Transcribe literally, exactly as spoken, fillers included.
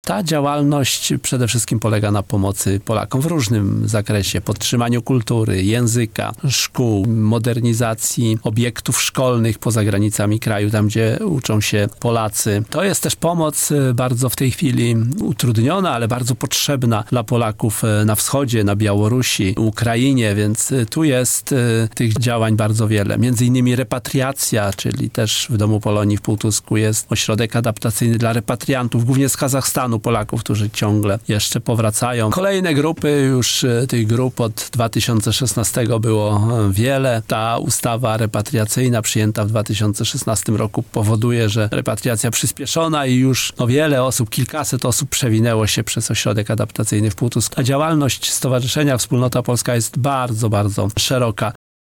Ta działalność przede wszystkim polega na pomocy Polakom w różnym zakresie, podtrzymaniu kultury, języka, szkół, modernizacji obiektów szkolnych poza granicami kraju, tam gdzie uczą się Polacy. To jest też pomoc bardzo w tej chwili utrudniona, ale bardzo potrzebna dla Polaków na wschodzie, na Białorusi, Ukrainie, więc tu jest tych działań bardzo wiele. Między innymi repatriacja, czyli też w Domu Polonii w Półtusku jest ośrodek adaptacyjny dla repatriantów, głównie z Kazachstanu, Polaków, którzy ciągle jeszcze powracają. Kolejne grupy, już tych grup od dwa tysiące szesnastego było wiele. Ta ustawa repatriacyjna przyjęta w dwa tysiące szesnastym roku powoduje, że repatriacja przyspieszona i już no, wiele osób, kilkaset osób przewinęło się przez ośrodek adaptacyjny w Półtusku. Ta działalność Stowarzyszenia Wspólnota Polska jest bardzo, bardzo szeroka.